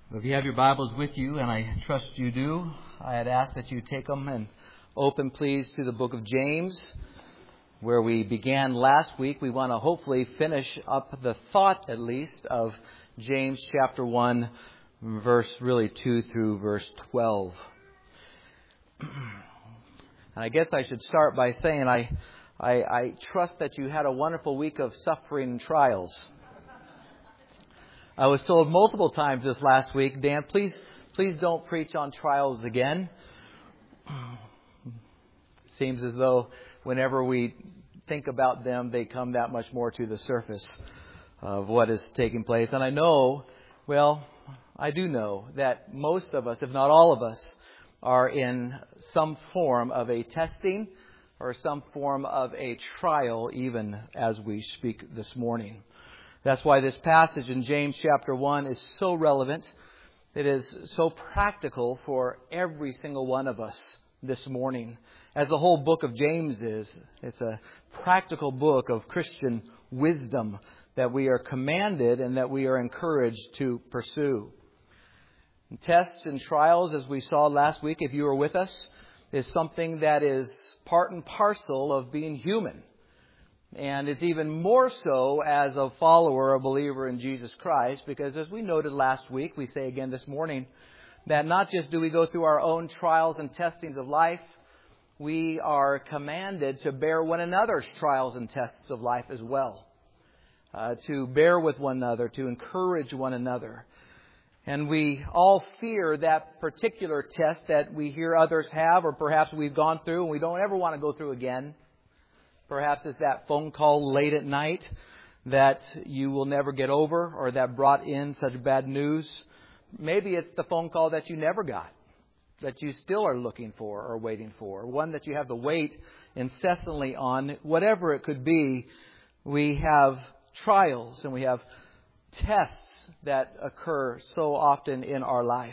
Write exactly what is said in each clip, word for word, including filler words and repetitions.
If you have your Bibles with you, and I trust you do, I had asked that you take them and open, please, to the book of James, where we began last week. We want to hopefully finish up the thought, at least, of James chapter one, verse really two through verse twelve. And I guess I should start by saying I, I, I trust that you had a wonderful week of suffering and trials. I was told multiple times this last week, Dan, please, please don't preach on trials again. Seems as though whenever we think about them, they come that much more to the surface of what is taking place. And I know, well, I do know that most of us, if not all of us, are in some form of a testing or some form of a trial, even as we speak this morning. That's why this passage in James chapter one is so relevant. It is so practical for every single one of us this morning. As the whole book of James is, it's a practical book of Christian wisdom that we are commanded and that we are encouraged to pursue. And tests and trials, as we saw last week, if you were with us, is something that is part and parcel of being human. And it's even more so as a follower, a believer in Jesus Christ, because as we noted last week, we say again this morning, that not just do we go through our own trials and testings of life, we are commanded to bear one another's trials and tests of life as well. Uh, to bear with one another, to encourage one another. And we all fear that particular test that we hear others have, or perhaps we've gone through and we don't ever want to go through again. Perhaps it's that phone call late at night that you will never get over, or that brought in such bad news. Maybe it's the phone call that you never got, that you still are looking for or waiting for, one that you have to wait incessantly on. Whatever it could be, we have trials and we have tests that occur so often in our life.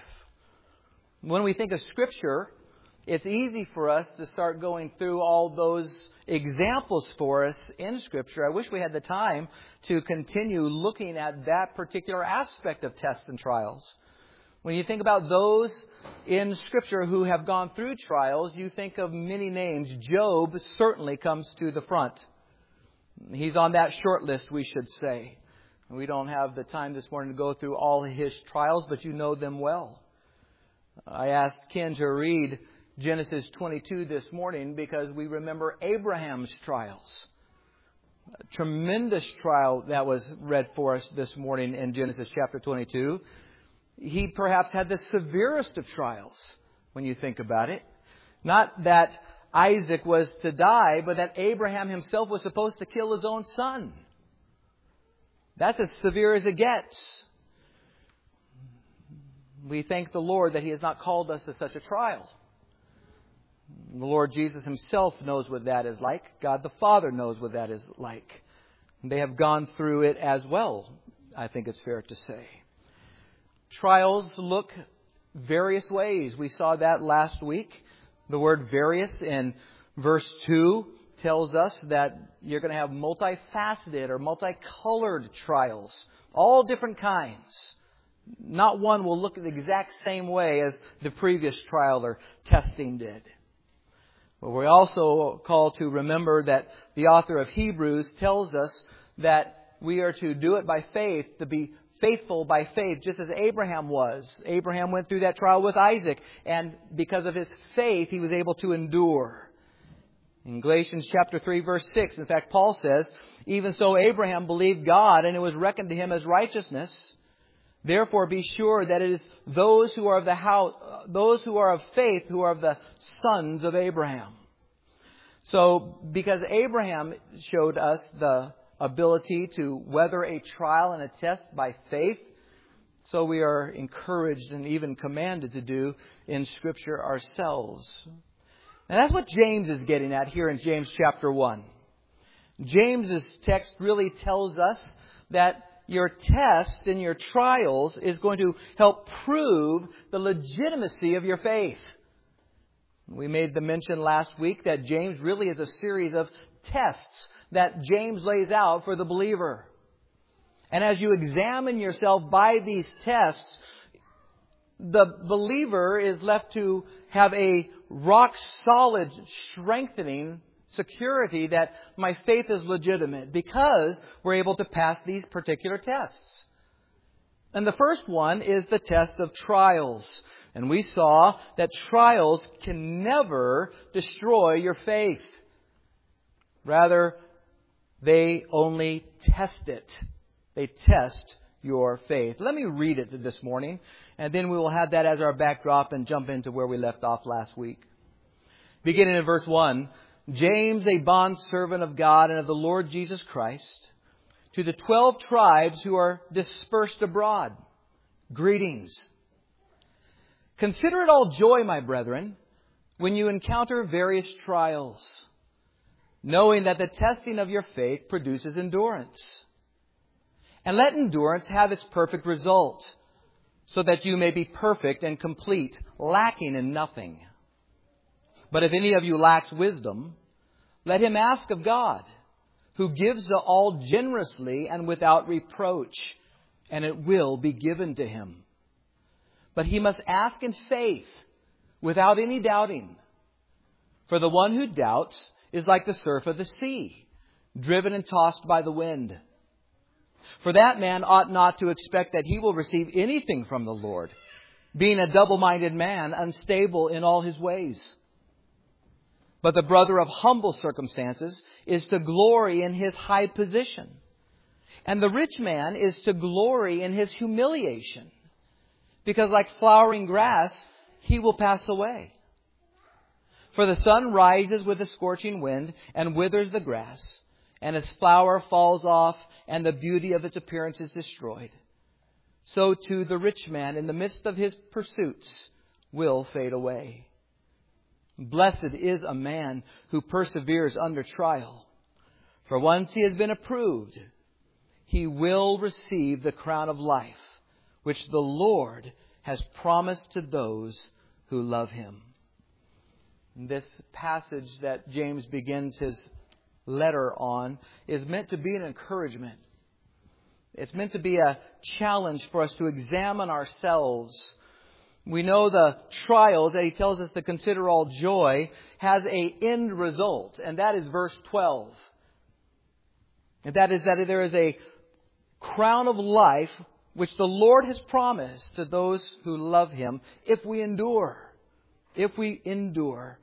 When we think of Scripture, it's easy for us to start going through all those examples for us in Scripture. I wish we had the time to continue looking at that particular aspect of tests and trials. When you think about those in Scripture who have gone through trials, you think of many names. Job certainly comes to the front. He's on that short list, we should say. We don't have the time this morning to go through all his trials, but you know them well. I asked Ken to read Genesis twenty-two this morning because we remember Abraham's trials. A tremendous trial that was read for us this morning in Genesis chapter twenty-two. He perhaps had the severest of trials when you think about it. Not that Isaac was to die, but that Abraham himself was supposed to kill his own son. That's as severe as it gets. We thank the Lord that He has not called us to such a trial. The Lord Jesus Himself knows what that is like. God the Father knows what that is like. They have gone through it as well, I think it's fair to say. Trials look various ways. We saw that last week. The word various in verse two tells us that you're going to have multifaceted or multicolored trials. All different kinds. Not one will look the exact same way as the previous trial or testing did. But we're also called to remember that the author of Hebrews tells us that we are to do it by faith, to be faithful by faith, just as Abraham was. Abraham went through that trial with Isaac, and because of his faith, he was able to endure. In Galatians chapter three, verse six, in fact, Paul says, even so Abraham believed God, and it was reckoned to him as righteousness. Therefore, be sure that it is those who are of the house, those who are of faith, who are of the sons of Abraham. So, because Abraham showed us the ability to weather a trial and a test by faith, so we are encouraged and even commanded to do in Scripture ourselves. And that's what James is getting at here in James chapter one. James's text really tells us that your tests and your trials is going to help prove the legitimacy of your faith. We made the mention last week that James really is a series of tests that James lays out for the believer. And as you examine yourself by these tests, the believer is left to have a rock-solid, strengthening security that my faith is legitimate because we're able to pass these particular tests. And the first one is the test of trials. And we saw that trials can never destroy your faith. Rather, they only test it. They test your faith. Let me read it this morning, and then we will have that as our backdrop and jump into where we left off last week. Beginning in verse one, James, a bondservant of God and of the Lord Jesus Christ, to the twelve tribes who are dispersed abroad, greetings. Consider it all joy, my brethren, when you encounter various trials, knowing that the testing of your faith produces endurance. And let endurance have its perfect result, so that you may be perfect and complete, lacking in nothing. But if any of you lacks wisdom, let him ask of God, who gives to all generously and without reproach, and it will be given to him. But he must ask in faith, without any doubting. For the one who doubts is like the surf of the sea, driven and tossed by the wind. For that man ought not to expect that he will receive anything from the Lord, being a double-minded man, unstable in all his ways. But the brother of humble circumstances is to glory in his high position, and the rich man is to glory in his humiliation, because like flowering grass, he will pass away. For the sun rises with a scorching wind and withers the grass, and its flower falls off, and the beauty of its appearance is destroyed. So too the rich man, in the midst of his pursuits, will fade away. Blessed is a man who perseveres under trial. For once he has been approved, he will receive the crown of life, which the Lord has promised to those who love him. This passage that James begins his letter on is meant to be an encouragement. It's meant to be a challenge for us to examine ourselves. We know the trials that he tells us to consider all joy has an end result, and that is verse twelve. And that is that there is a crown of life which the Lord has promised to those who love him if we endure. If we endure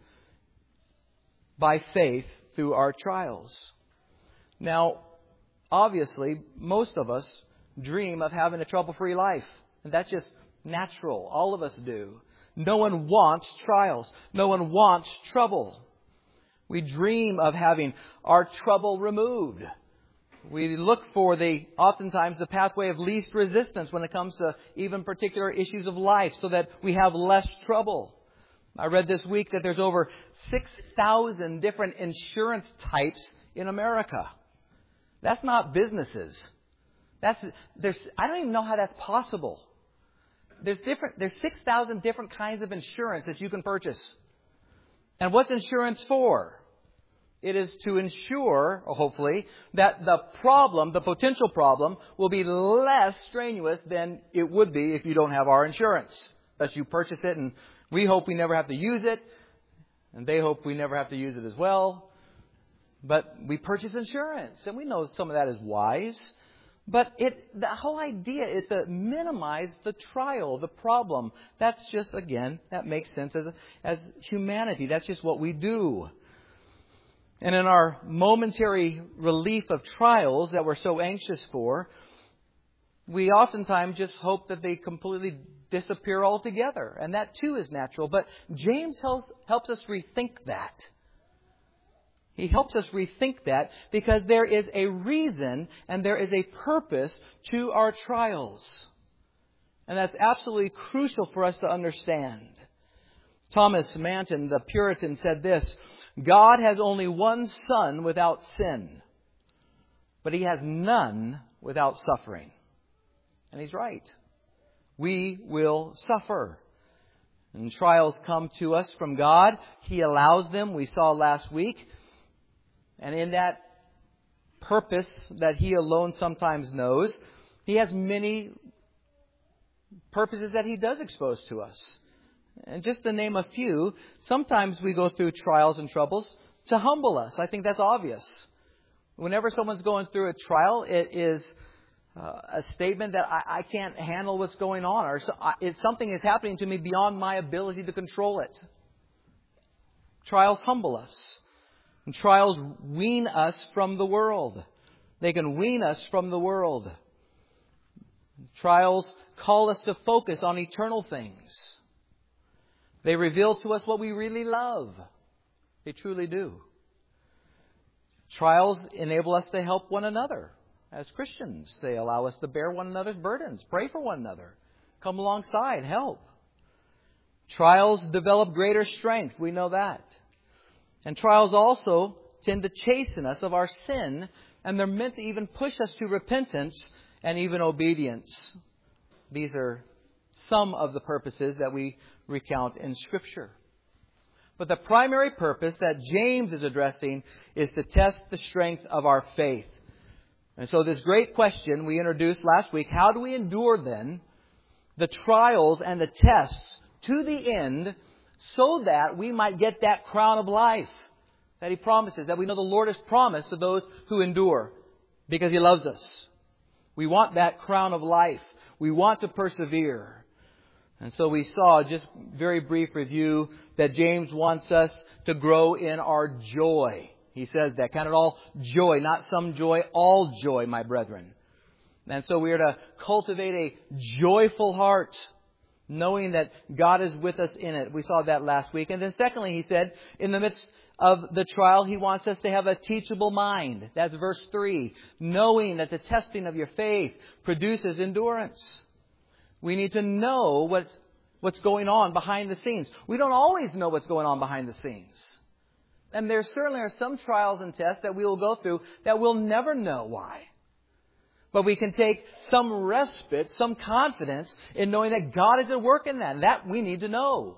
by faith through our trials. Now, obviously, most of us dream of having a trouble-free life. And that's just natural. All of us do. No one wants trials. No one wants trouble. We dream of having our trouble removed. We look for the, oftentimes, the pathway of least resistance when it comes to even particular issues of life so that we have less trouble. I read this week that there's over six thousand different insurance types in America. That's not businesses. That's there's I don't even know how that's possible. There's different there's six thousand different kinds of insurance that you can purchase. And what's insurance for? It is to ensure, hopefully, that the problem, the potential problem, will be less strenuous than it would be if you don't have our insurance. Thus you purchase it, and we hope we never have to use it, and they hope we never have to use it as well. But we purchase insurance, and we know some of that is wise. But it, the whole idea is to minimize the trial, the problem. That's just, again, that makes sense as, as humanity. That's just what we do. And in our momentary relief of trials that we're so anxious for, we oftentimes just hope that they completely disappear altogether. And that too is natural. But James helps, helps us rethink that. He helps us rethink that because there is a reason and there is a purpose to our trials. And that's absolutely crucial for us to understand. Thomas Manton, the Puritan, said this: God has only one Son without sin, but He has none without suffering. And he's right. We will suffer. And trials come to us from God. He allows them, we saw last week. And in that purpose that He alone sometimes knows, He has many purposes that He does expose to us. And just to name a few, sometimes we go through trials and troubles to humble us. I think that's obvious. Whenever someone's going through a trial, it is uh, a statement that I, I can't handle what's going on, or so, I, it's something is happening to me beyond my ability to control it. Trials humble us. And trials wean us from the world. They can wean us from the world. Trials call us to focus on eternal things. They reveal to us what we really love. They truly do. Trials enable us to help one another as Christians. They allow us to bear one another's burdens, pray for one another, come alongside, help. Trials develop greater strength. We know that. And trials also tend to chasten us of our sin, and they're meant to even push us to repentance and even obedience. These are some of the purposes that we recount in Scripture. But the primary purpose that James is addressing is to test the strength of our faith. And so this great question we introduced last week, how do we endure then the trials and the tests to the end so that we might get that crown of life that He promises, that we know the Lord has promised to those who endure because He loves us. We want that crown of life. We want to persevere. And so we saw, just very brief review, that James wants us to grow in our joy. He says that. Count it all joy, not some joy, all joy, my brethren. And so we are to cultivate a joyful heart, knowing that God is with us in it. We saw that last week. And then secondly, he said, in the midst of the trial, He wants us to have a teachable mind. That's verse three. Knowing that the testing of your faith produces endurance. We need to know what's, what's going on behind the scenes. We don't always know what's going on behind the scenes. And there certainly are some trials and tests that we will go through that we'll never know why. But we can take some respite, some confidence in knowing that God is at work in that. That we need to know.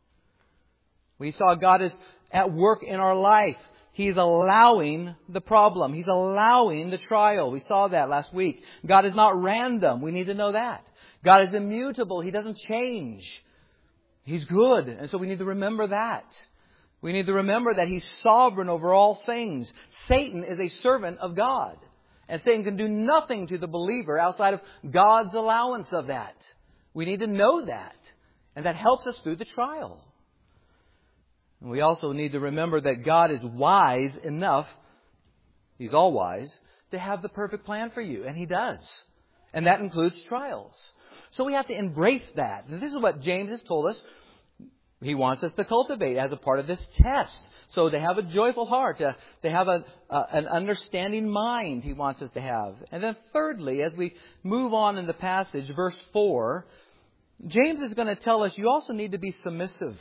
We saw God is at work in our life. He's allowing the problem. He's allowing the trial. We saw that last week. God is not random. We need to know that. God is immutable. He doesn't change. He's good. And so we need to remember that. We need to remember that He's sovereign over all things. Satan is a servant of God. And Satan can do nothing to the believer outside of God's allowance of that. We need to know that. And that helps us through the trial. And we also need to remember that God is wise enough, He's all wise, to have the perfect plan for you. And He does. And that includes trials. So we have to embrace that. And this is what James has told us He wants us to cultivate as a part of this test. So to have a joyful heart, to, to have a, uh, an understanding mind He wants us to have. And then thirdly, as we move on in the passage, verse four, James is going to tell us you also need to be submissive.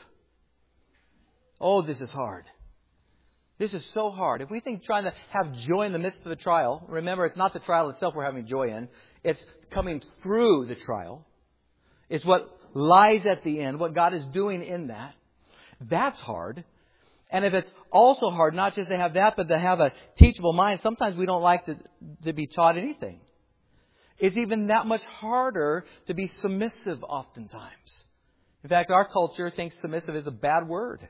Oh, this is hard. This is so hard. If we think trying to have joy in the midst of the trial, remember, it's not the trial itself we're having joy in. It's coming through the trial. It's what lies at the end, what God is doing in that. That's hard. And if it's also hard, not just to have that, but to have a teachable mind, sometimes we don't like to, to be taught anything. It's even that much harder to be submissive oftentimes. In fact, our culture thinks submissive is a bad word.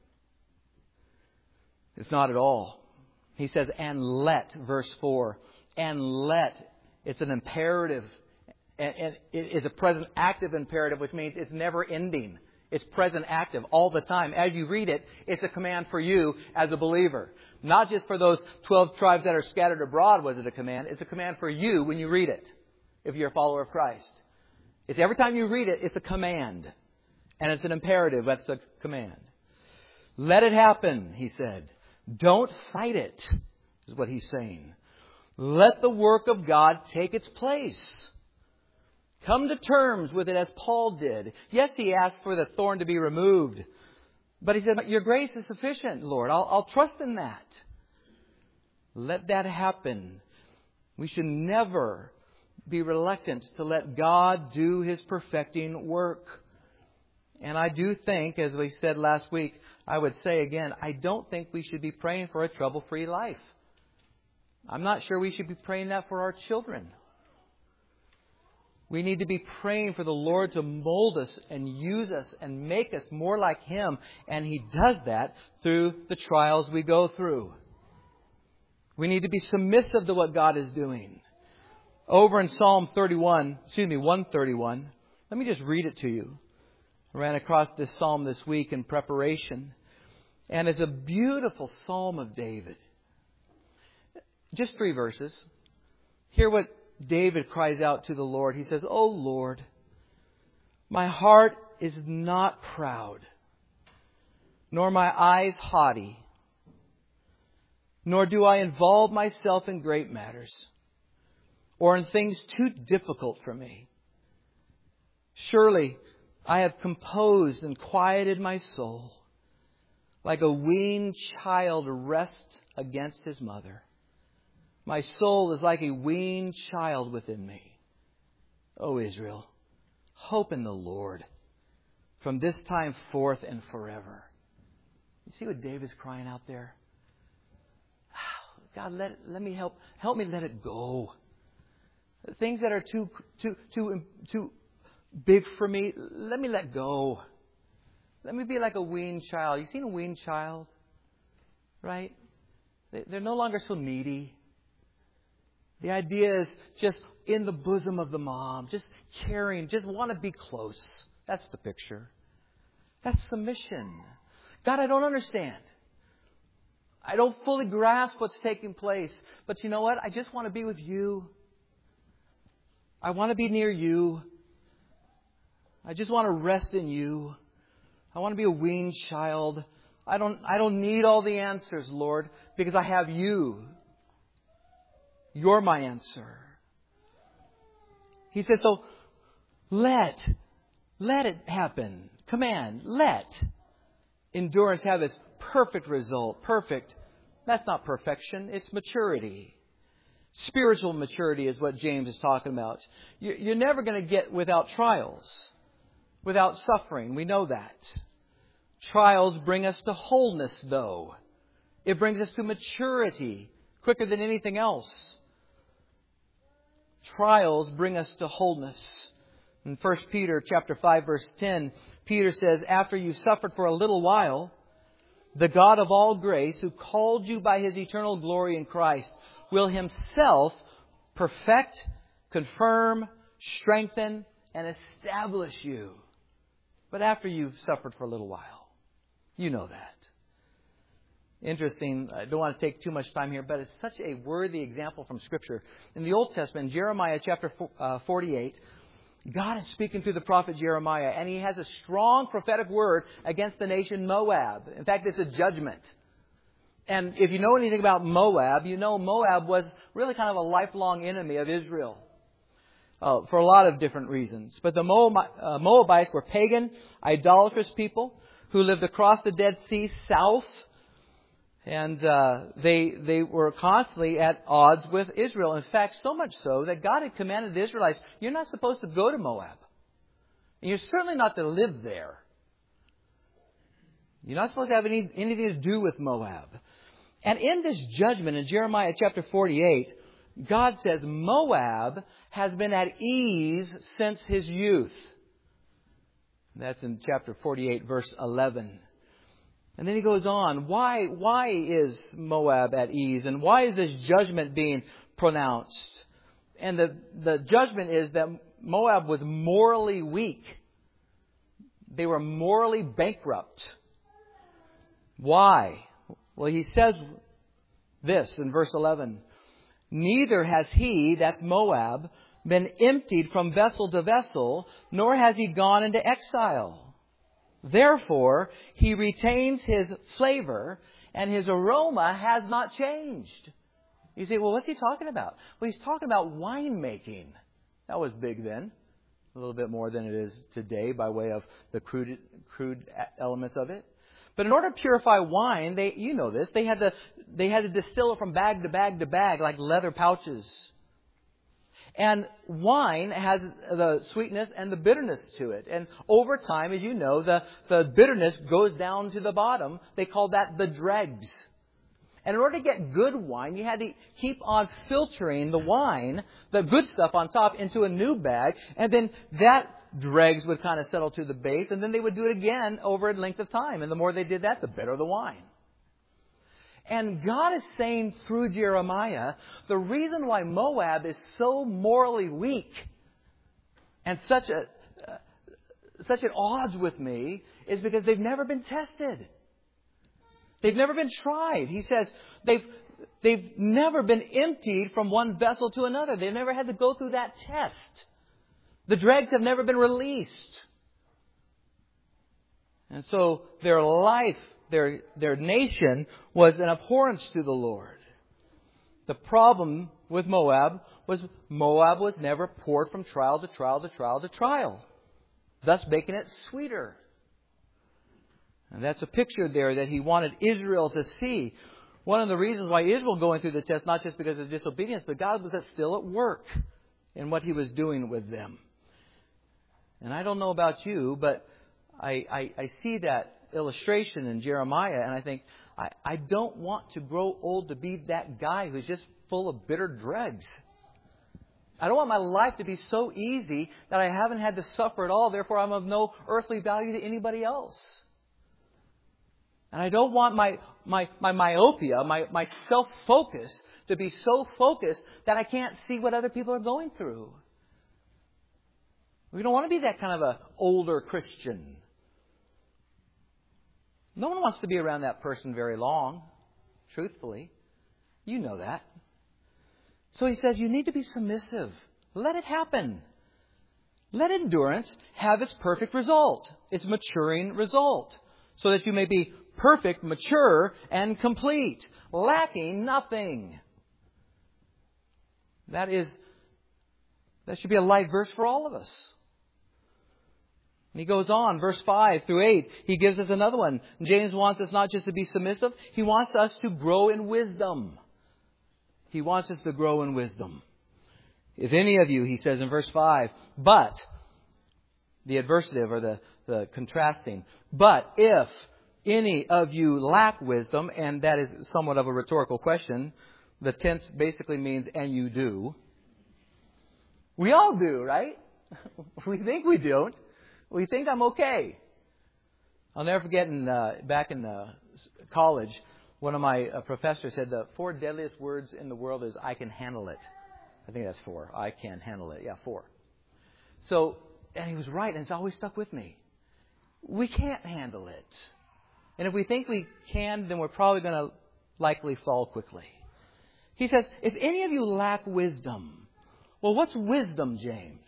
It's not at all. He says, and let, verse four. And let. It's an imperative. And, and it is a present active imperative, which means it's never ending. It's present active all the time. As you read it, it's a command for you as a believer. Not just for those twelve tribes that are scattered abroad was it a command. It's a command for you when you read it, if you're a follower of Christ. It's every time you read it, it's a command. And it's an imperative. That's a command. Let it happen, he said. Don't fight it, is what he's saying. Let the work of God take its place. Come to terms with it as Paul did. Yes, he asked for the thorn to be removed. But he said, your grace is sufficient, Lord. I'll, I'll trust in that. Let that happen. We should never be reluctant to let God do His perfecting work. And I do think, as we said last week, I would say again, I don't think we should be praying for a trouble-free life. I'm not sure we should be praying that for our children. We need to be praying for the Lord to mold us and use us and make us more like Him. And He does that through the trials we go through. We need to be submissive to what God is doing. Over in Psalm thirty-one, excuse me, one thirty-one, let me just read it to you. I ran across this psalm this week in preparation. And it's a beautiful psalm of David. Just three verses. Hear what David cries out to the Lord. He says, "O Lord, my heart is not proud, nor my eyes haughty, nor do I involve myself in great matters, or in things too difficult for me. Surely I have composed and quieted my soul, like a weaned child rests against his mother. My soul is like a weaned child within me. O Israel, hope in the Lord from this time forth and forever." You see what David's crying out there? God, let let me help help me let it go. Things that are too too too too big for me, let me let go. Let me be like a weaned child. You seen a weaned child? Right? They're no longer so needy. The idea is just in the bosom of the mom, just caring, just want to be close. That's the picture. That's submission. God, I don't understand. I don't fully grasp what's taking place. But you know what? I just want to be with you. I want to be near you. I just want to rest in you. I want to be a weaned child. I don't, I don't need all the answers, Lord, because I have you. You're my answer. He said, so let, let it happen. Command, let endurance have its perfect result. Perfect. That's not perfection. It's maturity. Spiritual maturity is what James is talking about. You're never going to get without trials, without suffering. We know that. Trials bring us to wholeness, though. It brings us to maturity quicker than anything else. Trials bring us to wholeness. In First Peter chapter five, verse ten, Peter says, "After you suffered for a little while, the God of all grace, who called you by His eternal glory in Christ, will Himself perfect, confirm, strengthen, and establish you." But after you've suffered for a little while, you know that. Interesting. I don't want to take too much time here, but it's such a worthy example from Scripture. In the Old Testament, Jeremiah chapter forty-eight, God is speaking through the prophet Jeremiah, and He has a strong prophetic word against the nation Moab. In fact, it's a judgment. And if you know anything about Moab, you know Moab was really kind of a lifelong enemy of Israel. Uh, for a lot of different reasons. But the Moabites were pagan, idolatrous people who lived across the Dead Sea south. And uh, they they were constantly at odds with Israel. In fact, so much so that God had commanded the Israelites, you're not supposed to go to Moab. And you're certainly not to live there. You're not supposed to have any, anything to do with Moab. And in this judgment in Jeremiah chapter forty-eight, God says Moab has been at ease since his youth. That's in chapter forty-eight, verse eleven. And then he goes on, why, why is Moab at ease? And why is this judgment being pronounced? And the, the judgment is that Moab was morally weak. They were morally bankrupt. Why? Well, he says this in verse eleven. "Neither has he," that's Moab, "been emptied from vessel to vessel, nor has he gone into exile. Therefore, he retains his flavor, and his aroma has not changed." You say, well, what's he talking about? Well, he's talking about winemaking. That was big then. A little bit more than it is today by way of the crude, crude elements of it. But in order to purify wine, they, you know this, they had to, they had to distill it from bag to bag to bag like leather pouches. And wine has the sweetness and the bitterness to it. And over time, as you know, the, the bitterness goes down to the bottom. They call that the dregs. And in order to get good wine, you had to keep on filtering the wine, the good stuff on top, into a new bag. And then that dregs would kind of settle to the base. And then they would do it again over a length of time. And the more they did that, the better the wine. And God is saying through Jeremiah, the reason why Moab is so morally weak and such a uh, such at odds with me is because they've never been tested. They've never been tried. He says they've they've never been emptied from one vessel to another. They've never had to go through that test. The dregs have never been released. And so their life, their their nation was an abhorrence to the Lord. The problem with Moab was Moab was never poured from trial to trial to trial to trial, thus making it sweeter. And that's a picture there that he wanted Israel to see. One of the reasons why Israel going through the test, not just because of disobedience, but God was still at work in what He was doing with them. And I don't know about you, but I, I, I see that illustration in Jeremiah, and I think, I, I don't want to grow old to be that guy who's just full of bitter dregs. I don't want my life to be so easy that I haven't had to suffer at all, therefore I'm of no earthly value to anybody else. And I don't want my, my, my myopia, my, my self-focus to be so focused that I can't see what other people are going through. We don't want to be that kind of an older Christian. No one wants to be around that person very long, truthfully. You know that. So he says you need to be submissive. Let it happen. Let endurance have its perfect result, its maturing result, so that you may be perfect, mature, and complete, lacking nothing. That is, that should be a life verse for all of us. And he goes on, verse five through eight, he gives us another one. James wants us not just to be submissive, he wants us to grow in wisdom. He wants us to grow in wisdom. If any of you, he says in verse five, but, the adversative or the, the contrasting, but if any of you lack wisdom, and that is somewhat of a rhetorical question, the tense basically means, and you do. We all do, right? We think we don't. We think I'm okay. I'll never forget in, uh, back in uh, college, one of my uh, professors said the four deadliest words in the world is, I can handle it. I think that's four. I can handle it. Yeah, four. So, and he was right, and it's always stuck with me. We can't handle it. And if we think we can, then we're probably going to likely fall quickly. He says, if any of you lack wisdom, well, what's wisdom, James?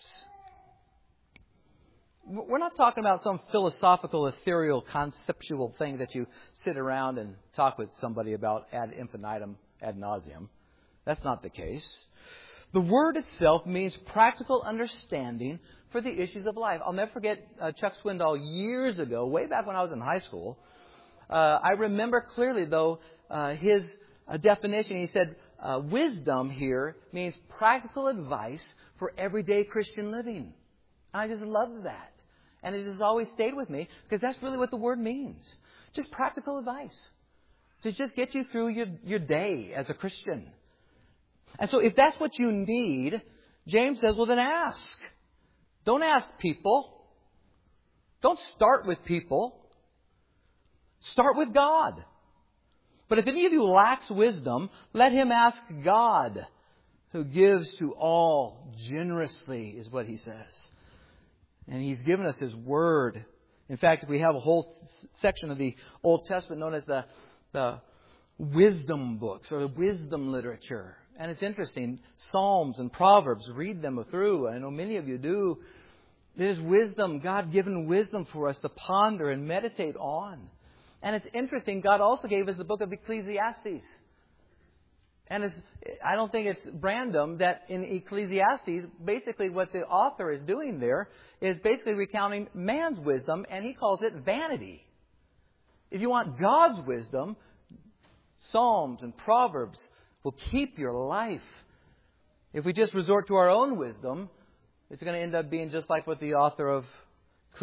We're not talking about some philosophical, ethereal, conceptual thing that you sit around and talk with somebody about ad infinitum, ad nauseum. That's not the case. The word itself means practical understanding for the issues of life. I'll never forget uh, Chuck Swindoll years ago, way back when I was in high school. Uh, I remember clearly, though, uh, his uh, definition. He said, uh, wisdom here means practical advice for everyday Christian living. I just love that. And it has always stayed with me because that's really what the word means. Just practical advice to just get you through your, your day as a Christian. And so if that's what you need, James says, well, then ask. Don't ask people. Don't start with people. Start with God. But if any of you lacks wisdom, let him ask God, who gives to all generously, is what he says. And He's given us His Word. In fact, we have a whole section of the Old Testament known as the, the wisdom books or the wisdom literature. And it's interesting. Psalms and Proverbs, read them through. I know many of you do. There's wisdom, God-given wisdom for us to ponder and meditate on. And it's interesting, God also gave us the book of Ecclesiastes. And it's, I don't think it's random that in Ecclesiastes, basically what the author is doing there is basically recounting man's wisdom, and he calls it vanity. If you want God's wisdom, Psalms and Proverbs will keep your life. If we just resort to our own wisdom, it's going to end up being just like what the author of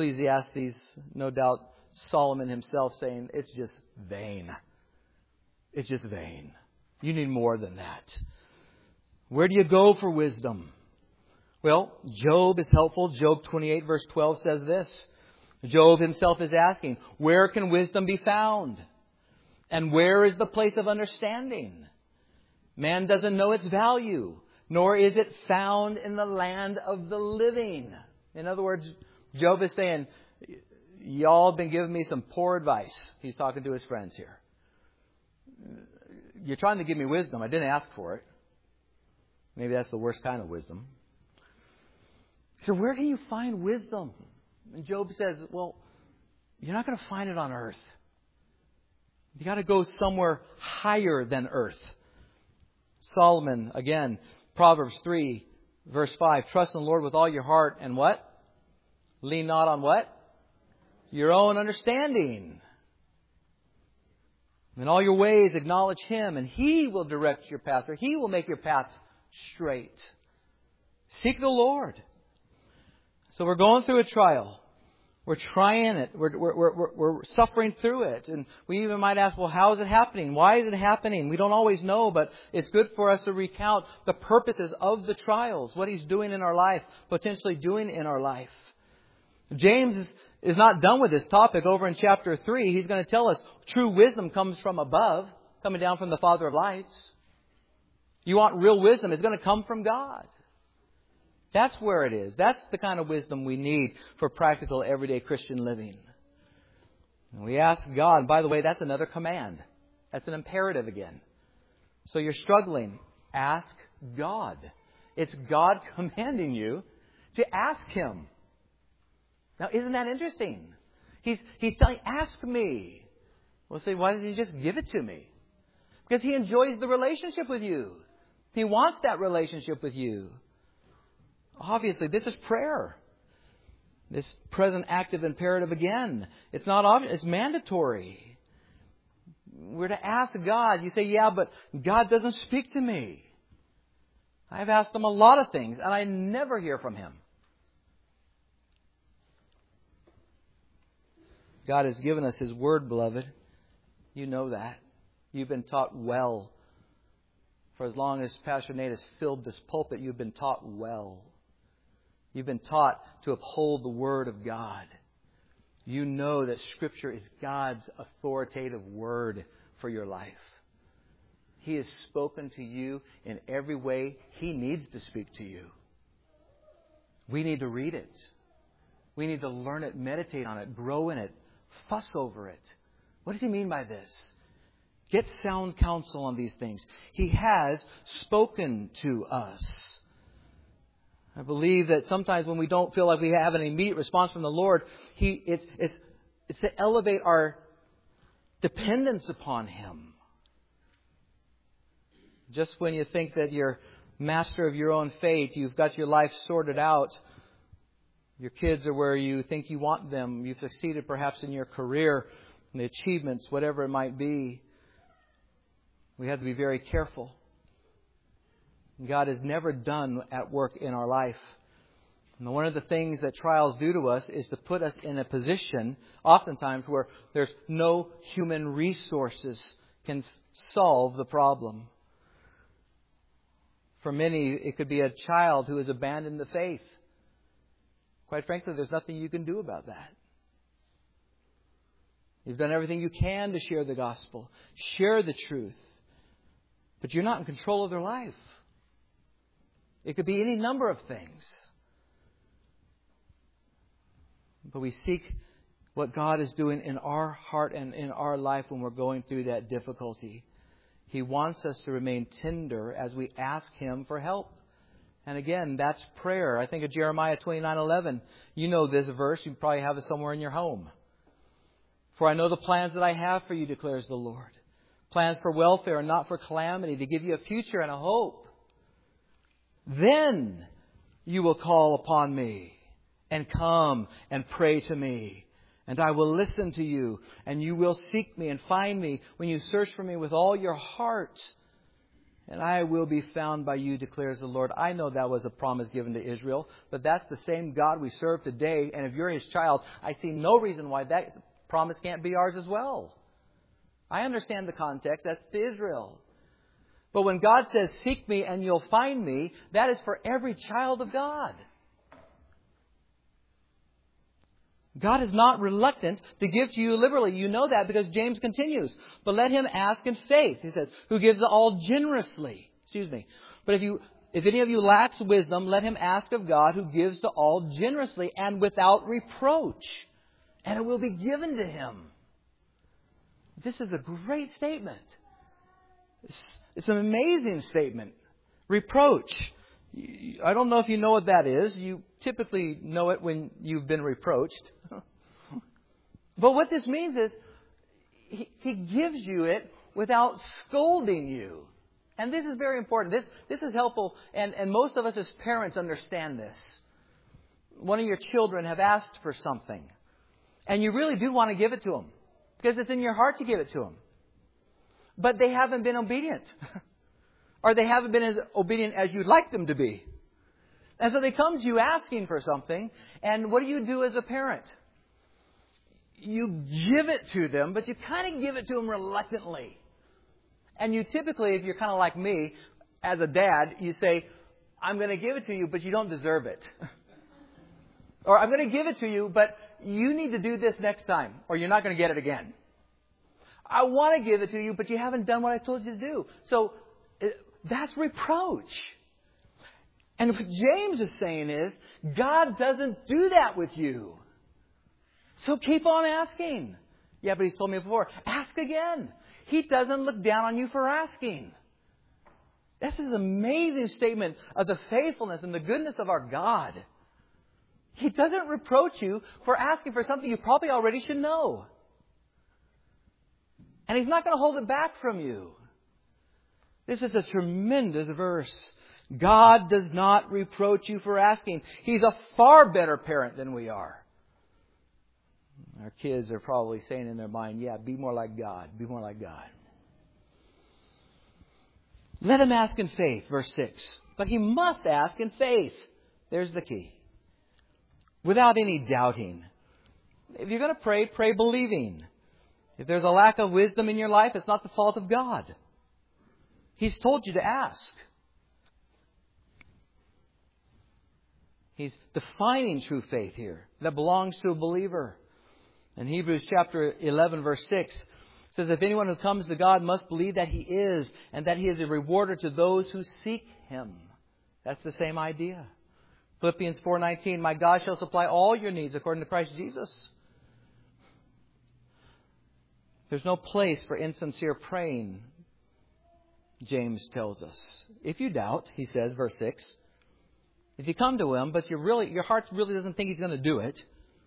Ecclesiastes, no doubt Solomon himself, saying, it's just vain. it's just vain. You need more than that. Where do you go for wisdom? Well, Job is helpful. Job twenty-eight verse twelve says this. Job himself is asking, where can wisdom be found? And where is the place of understanding? Man doesn't know its value, nor is it found in the land of the living. In other words, Job is saying, y'all have been giving me some poor advice. He's talking to his friends here. You're trying to give me wisdom. I didn't ask for it. Maybe that's the worst kind of wisdom. So where can you find wisdom? And Job says, well, you're not going to find it on earth. You got to go somewhere higher than earth. Solomon, again, Proverbs three, verse five. Trust in the Lord with all your heart and what? Lean not on what? Your own understanding. In all your ways acknowledge Him, and He will direct your path, or He will make your path straight. Seek the Lord. So we're going through a trial. We're trying it. We're, we're, we're, we're suffering through it. And we even might ask, well, how is it happening? Why is it happening? We don't always know, but it's good for us to recount the purposes of the trials, what He's doing in our life, potentially doing in our life. James is, is not done with this topic. Over in chapter three, he's going to tell us true wisdom comes from above, coming down from the Father of lights. You want real wisdom, it's going to come from God. That's where it is. That's the kind of wisdom we need for practical, everyday Christian living. And we ask God, and by the way, that's another command. That's an imperative again. So you're struggling. Ask God. It's God commanding you to ask Him. Now, isn't that interesting? He's, he's telling, ask me. We'll say, why doesn't He just give it to me? Because He enjoys the relationship with you. He wants that relationship with you. Obviously, this is prayer. This present active imperative again. It's not obvious. It's mandatory. We're to ask God. You say, yeah, but God doesn't speak to me. I've asked Him a lot of things, and I never hear from Him. God has given us His Word, beloved. You know that. You've been taught well. For as long as Pastor Nate has filled this pulpit, you've been taught well. You've been taught to uphold the Word of God. You know that Scripture is God's authoritative Word for your life. He has spoken to you in every way He needs to speak to you. We need to read it. We need to learn it, meditate on it, grow in it, fuss over it. What does He mean by this? Get sound counsel on these things. He has spoken to us. I believe that sometimes when we don't feel like we have an immediate response from the Lord, He it's it's it's to elevate our dependence upon Him. Just when you think that you're master of your own fate, you've got your life sorted out, your kids are where you think you want them, you've succeeded perhaps in your career, in the achievements, whatever it might be, we have to be very careful. God is never done at work in our life. And one of the things that trials do to us is to put us in a position, oftentimes, where there's no human resources can solve the problem. For many, it could be a child who has abandoned the faith. Quite frankly, there's nothing you can do about that. You've done everything you can to share the gospel, share the truth, but you're not in control of their life. It could be any number of things. But we seek what God is doing in our heart and in our life when we're going through that difficulty. He wants us to remain tender as we ask Him for help. And again, that's prayer. I think of Jeremiah twenty-nine eleven. You know this verse. You probably have it somewhere in your home. For I know the plans that I have for you, declares the Lord. Plans for welfare and not for calamity, to give you a future and a hope. Then you will call upon me and come and pray to me. And I will listen to you, and you will seek me and find me when you search for me with all your heart. And I will be found by you, declares the Lord. I know that was a promise given to Israel, but that's the same God we serve today. And if you're His child, I see no reason why that promise can't be ours as well. I understand the context. That's to Israel. But when God says, seek me and you'll find me, that is for every child of God. God is not reluctant to give to you liberally. You know that because James continues. But let him ask in faith. He says, who gives all generously. Excuse me. But if you, if any of you lacks wisdom, let him ask of God who gives to all generously and without reproach. And it will be given to him. This is a great statement. It's, it's an amazing statement. Reproach. I don't know if you know what that is. You typically know it when you've been reproached. But what this means is he, he gives you it without scolding you. And this is very important. This, this is helpful. And, and most of us as parents understand this. One of your children have asked for something. And you really do want to give it to them. Because it's in your heart to give it to them. But they haven't been obedient. Or they haven't been as obedient as you'd like them to be. And so they come to you asking for something. And what do you do as a parent? You give it to them, but you kind of give it to them reluctantly. And you typically, if you're kind of like me, as a dad, you say, I'm going to give it to you, but you don't deserve it. Or I'm going to give it to you, but you need to do this next time, or you're not going to get it again. I want to give it to you, but you haven't done what I told you to do. So that's reproach. And what James is saying is, God doesn't do that with you. So keep on asking. Yeah, but he's told me before, ask again. He doesn't look down on you for asking. This is an amazing statement of the faithfulness and the goodness of our God. He doesn't reproach you for asking for something you probably already should know. And He's not going to hold it back from you. This is a tremendous verse. God does not reproach you for asking. He's a far better parent than we are. Our kids are probably saying in their mind, yeah, be more like God. Be more like God. Let him ask in faith, verse six. But he must ask in faith. There's the key. Without any doubting. If you're going to pray, pray believing. If there's a lack of wisdom in your life, it's not the fault of God. He's told you to ask. He's defining true faith here that belongs to a believer. In Hebrews chapter eleven, verse six, it says, if anyone who comes to God must believe that He is, and that He is a rewarder to those who seek Him. That's the same idea. Philippians four nineteen, my God shall supply all your needs according to Christ Jesus. There's no place for insincere praying, James tells us. If you doubt, he says, verse six, if you come to Him, but you're really, your heart really doesn't think He's going to do it,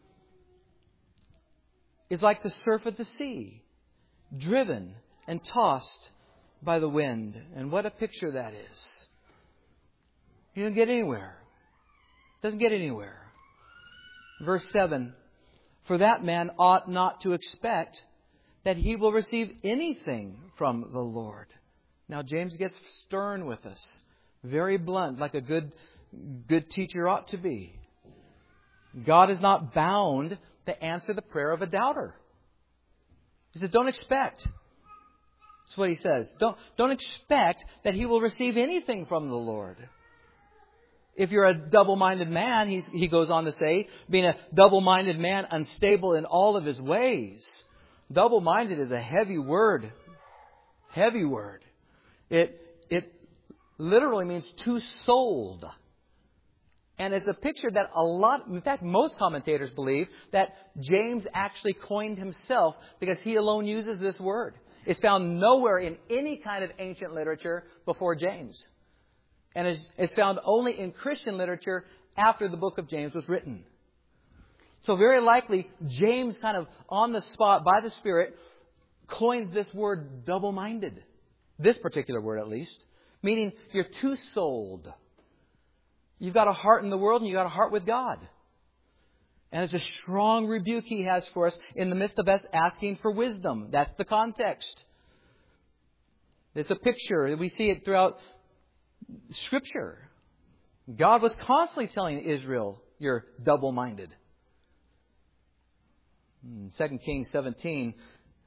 it's like the surf of the sea, driven and tossed by the wind. And what a picture that is. You don't get anywhere. It doesn't get anywhere. Verse seven, for that man ought not to expect that he will receive anything from the Lord. Now James gets stern with us. Very blunt, like a good, good teacher ought to be. God is not bound to answer the prayer of a doubter. He says, don't expect. That's what he says. Don't, don't expect that he will receive anything from the Lord. If you're a double-minded man, he's, he goes on to say, being a double-minded man, unstable in all of his ways. Double-minded is a heavy word. Heavy word. It, it literally means two-souled. And it's a picture that a lot, in fact, most commentators believe that James actually coined himself because he alone uses this word. It's found nowhere in any kind of ancient literature before James. And it's, it's found only in Christian literature after the book of James was written. So very likely, James kind of on the spot, by the Spirit, coins this word double-minded. This particular word, at least. Meaning you're two-souled. You've got a heart in the world and you've got a heart with God. And it's a strong rebuke he has for us in the midst of us asking for wisdom. That's the context. It's a picture. We see it throughout Scripture. God was constantly telling Israel, you're double-minded. In Second Kings seventeen,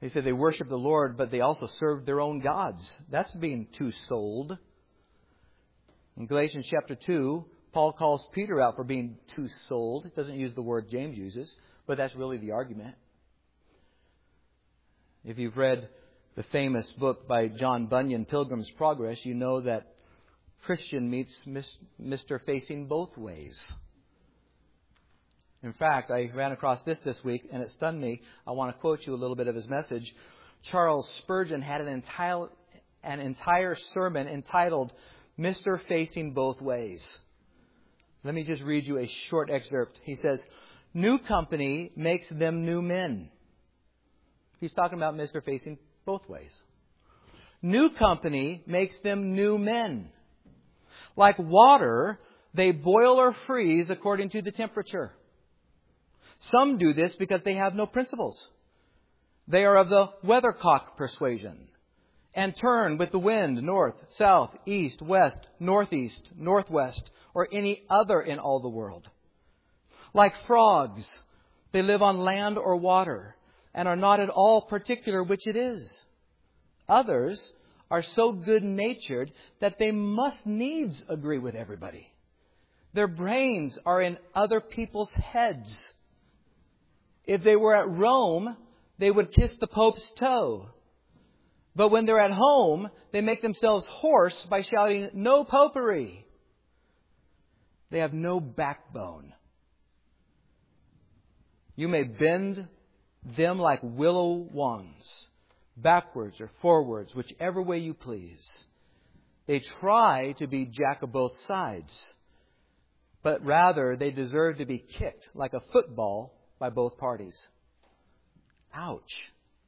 He said they worship the Lord, but they also serve their own gods. That's being two-souled. In Galatians chapter two, Paul calls Peter out for being two-souled. He doesn't use the word James uses, but that's really the argument. If you've read the famous book by John Bunyan, Pilgrim's Progress, you know that Christian meets Mister Facing Both Ways. In fact, I ran across this this week, and it stunned me. I want to quote you a little bit of his message. Charles Spurgeon had an entire, an entire sermon entitled, Mister Facing Both Ways. Let me just read you a short excerpt. He says, "New company makes them new men." He's talking about Mister Facing Both Ways. "New company makes them new men. Like water, they boil or freeze according to the temperature. Some do this because they have no principles. They are of the weathercock persuasion and turn with the wind north, south, east, west, northeast, northwest, or any other in all the world. Like frogs, they live on land or water and are not at all particular which it is. Others are so good-natured that they must needs agree with everybody. Their brains are in other people's heads. If they were at Rome, they would kiss the Pope's toe. But when they're at home, they make themselves hoarse by shouting, 'No popery!' They have no backbone. You may bend them like willow wands, backwards or forwards, whichever way you please. They try to be jack of both sides, but rather they deserve to be kicked like a football by both parties." Ouch.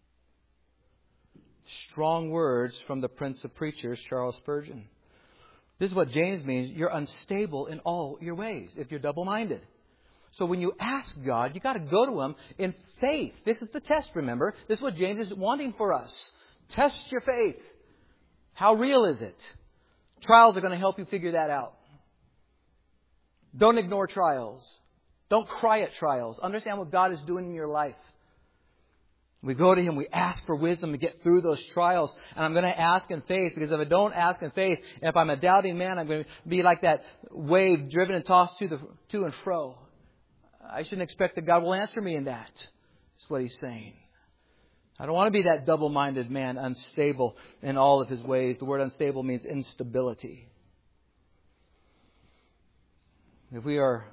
Strong words from the Prince of Preachers, Charles Spurgeon. This is what James means. You're unstable in all your ways if you're double-minded. So when you ask God, you got to go to Him in faith. This is the test, remember. This is what James is wanting for us. Test your faith. How real is it? Trials are going to help you figure that out. Don't ignore trials. Don't cry at trials. Understand what God is doing in your life. We go to Him, we ask for wisdom to get through those trials. And I'm going to ask in faith, because if I don't ask in faith, and if I'm a doubting man, I'm going to be like that wave driven and tossed to the to and fro. I shouldn't expect that God will answer me in that. That's what He's saying. I don't want to be that double-minded man, unstable in all of his ways. The word unstable means instability. If we are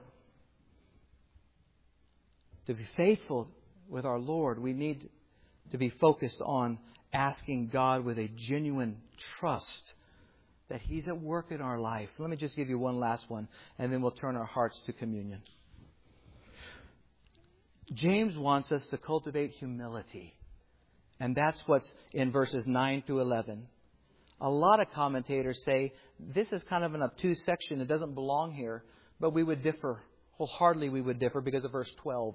to be faithful with our Lord, we need to be focused on asking God with a genuine trust that He's at work in our life. Let me just give you one last one, and then we'll turn our hearts to communion. James wants us to cultivate humility. And that's what's in verses nine through eleven. A lot of commentators say this is kind of an obtuse section. It doesn't belong here. But we would differ. Wholeheartedly we would differ because of verse twelve.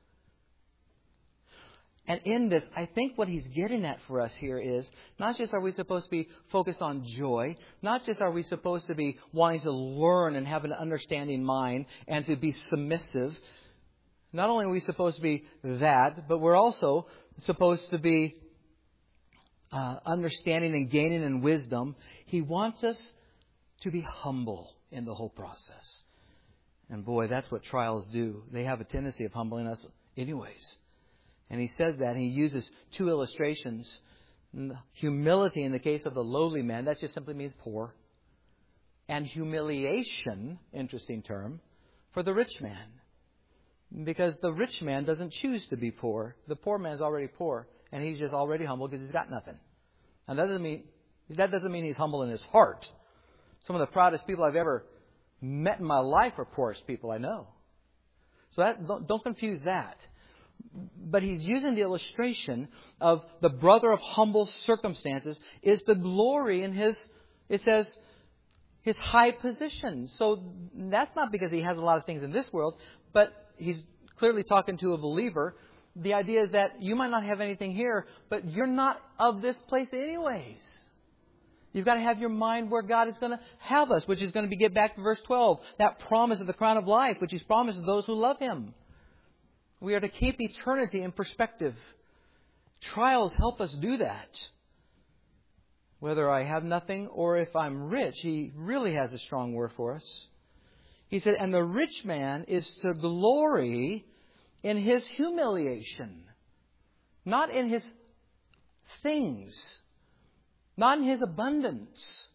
And in this, I think what he's getting at for us here is, not just are we supposed to be focused on joy, not just are we supposed to be wanting to learn and have an understanding mind and to be submissive. Not only are we supposed to be that, but we're also supposed to be uh, understanding and gaining in wisdom. He wants us to be humble in the whole process. And boy, that's what trials do. They have a tendency of humbling us anyways. And he says that, and he uses two illustrations. Humility in the case of the lowly man, that just simply means poor. And humiliation, interesting term, for the rich man. Because the rich man doesn't choose to be poor. The poor man is already poor, and he's just already humble because he's got nothing. And that doesn't mean that doesn't mean he's humble in his heart. Some of the proudest people I've ever met in my life are poorest people I know. So that, don't, don't confuse that. But he's using the illustration of the brother of humble circumstances is the glory in his, it says, his high position. So that's not because he has a lot of things in this world, but he's clearly talking to a believer. The idea is that you might not have anything here, but you're not of this place anyways. You've got to have your mind where God is going to have us, which is going to be, get back to verse twelve, that promise of the crown of life, which He's promised to those who love Him. We are to keep eternity in perspective. Trials help us do that. Whether I have nothing or if I'm rich, He really has a strong word for us. He said, and the rich man is to glory in his humiliation, not in his things, not in his abundance.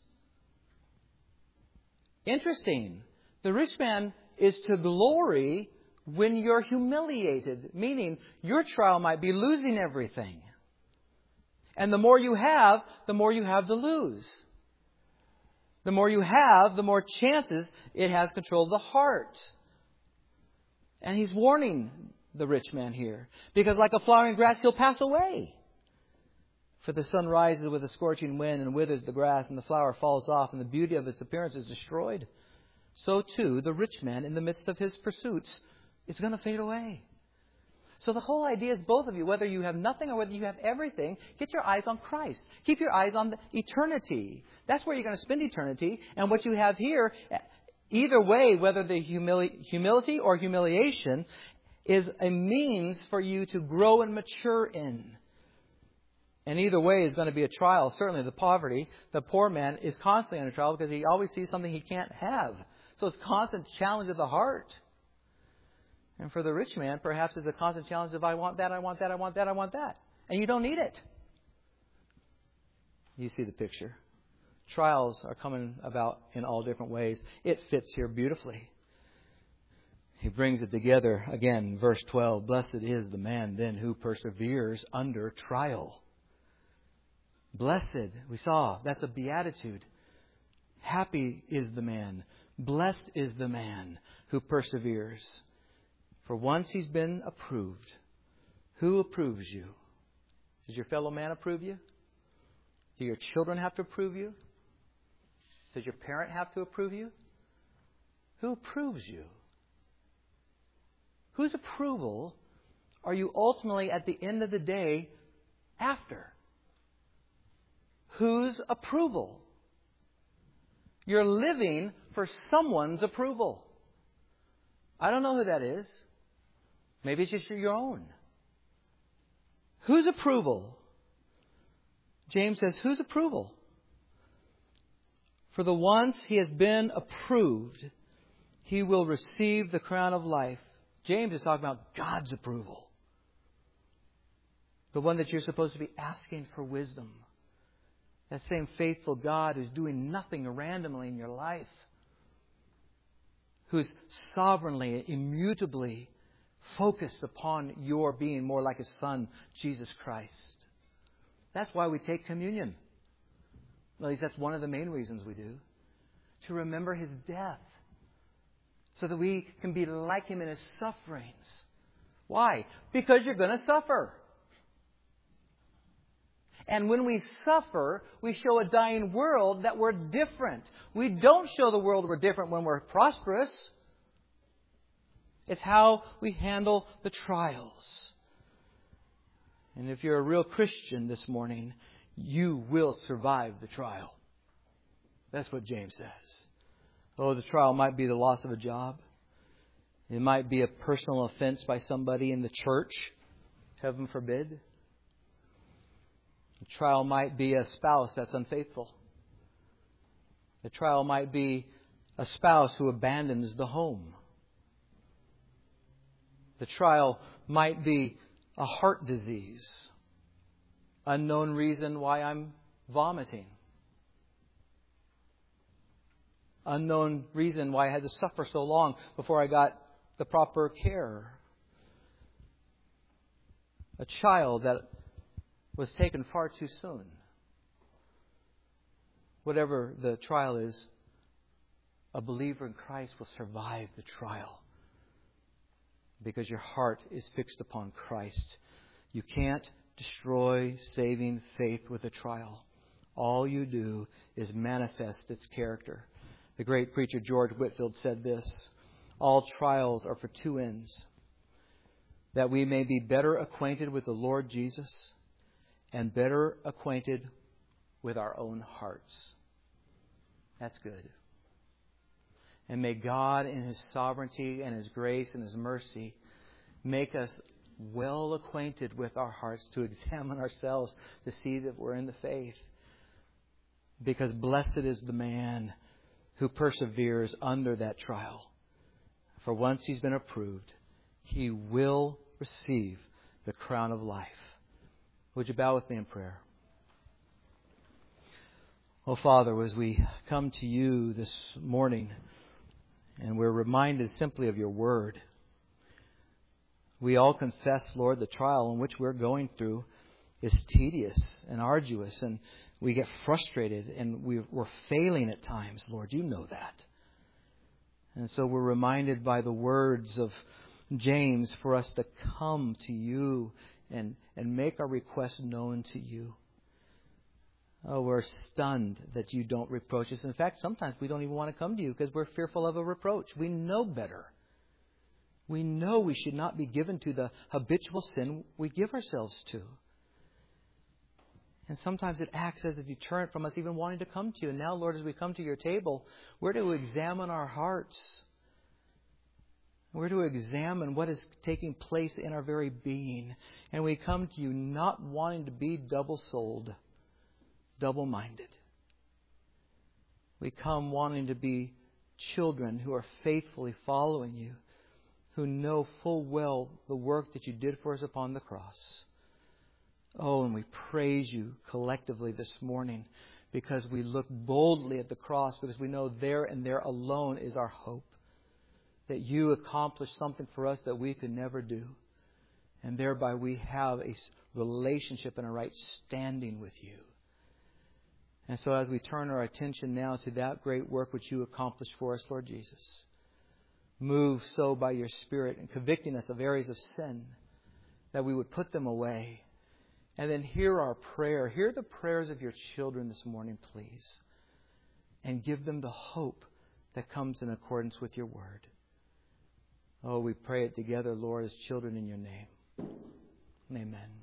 Interesting. The rich man is to glory when you're humiliated, meaning your trial might be losing everything. And the more you have, the more you have to lose. The more you have, the more chances it has control of the heart. And He's warning the rich man here. Because like a flowering grass, he'll pass away. For the sun rises with a scorching wind and withers the grass, and the flower falls off, and the beauty of its appearance is destroyed. So too, the rich man, in the midst of his pursuits, is going to fade away. So the whole idea is both of you, whether you have nothing or whether you have everything, get your eyes on Christ. Keep your eyes on the eternity. That's where you're going to spend eternity. And what you have here, either way, whether the humili- humility or humiliation, is a means for you to grow and mature in. And either way is going to be a trial. Certainly the poverty, the poor man is constantly under trial because he always sees something he can't have. So it's a constant challenge of the heart. And for the rich man, perhaps it's a constant challenge of I want that, I want that, I want that, I want that. And you don't need it. You see the picture. Trials are coming about in all different ways. It fits here beautifully. He brings it together again, verse twelve. Blessed is the man then who perseveres under trial. Blessed, we saw, that's a beatitude. Happy is the man. Blessed is the man who perseveres. For once he's been approved, who approves you? Does your fellow man approve you? Do your children have to approve you? Does your parent have to approve you? Who approves you? Whose approval are you ultimately at the end of the day after? Whose approval? You're living for someone's approval. I don't know who that is. Maybe it's just your own. Whose approval? James says, whose approval? For the once he has been approved, he will receive the crown of life. James is talking about God's approval. The one that you're supposed to be asking for wisdom. That same faithful God who's doing nothing randomly in your life. Who's sovereignly, immutably focused upon your being more like His Son, Jesus Christ. That's why we take communion. At least that's one of the main reasons we do. To remember His death. So that we can be like Him in His sufferings. Why? Because you're going to suffer. And when we suffer, we show a dying world that we're different. We don't show the world we're different when we're prosperous. It's how we handle the trials. And if you're a real Christian this morning, you will survive the trial. That's what James says. Oh, the trial might be the loss of a job. It might be a personal offense by somebody in the church. Heaven forbid. The trial might be a spouse that's unfaithful. The trial might be a spouse who abandons the home. The trial might be a heart disease. Unknown reason why I'm vomiting. Unknown reason why I had to suffer so long before I got the proper care. A child that was taken far too soon. Whatever the trial is, a believer in Christ will survive the trial. Because your heart is fixed upon Christ. You can't destroy saving faith with a trial. All you do is manifest its character. The great preacher George Whitefield said this: all trials are for two ends. That we may be better acquainted with the Lord Jesus and better acquainted with our own hearts. That's good. And may God in His sovereignty and His grace and His mercy make us well acquainted with our hearts, to examine ourselves, to see that we're in the faith. Because blessed is the man who perseveres under that trial. For once he's been approved, he will receive the crown of life. Would you bow with me in prayer? Oh, Father, as we come to you this morning, and we're reminded simply of your word, we all confess, Lord, the trial in which we're going through is tedious and arduous, and we get frustrated, and we're failing at times, Lord. You know that. And so we're reminded by the words of James for us to come to you and, and make our requests known to you. Oh, we're stunned that you don't reproach us. In fact, sometimes we don't even want to come to you because we're fearful of a reproach. We know better. We know we should not be given to the habitual sin we give ourselves to. And sometimes it acts as a deterrent from us even wanting to come to you. And now, Lord, as we come to your table, we're to examine our hearts. We're to examine what is taking place in our very being. And we come to you not wanting to be double-souled, double-minded. We come wanting to be children who are faithfully following you, who know full well the work that you did for us upon the cross. Oh, and we praise you collectively this morning because we look boldly at the cross, because we know there and there alone is our hope. That you accomplished something for us that we could never do. And thereby we have a relationship and a right standing with you. And so as we turn our attention now to that great work which you accomplished for us, Lord Jesus, move so by your Spirit in convicting us of areas of sin that we would put them away. And then hear our prayer. Hear the prayers of your children this morning, please. And give them the hope that comes in accordance with your word. Oh, we pray it together, Lord, as children in your name. Amen.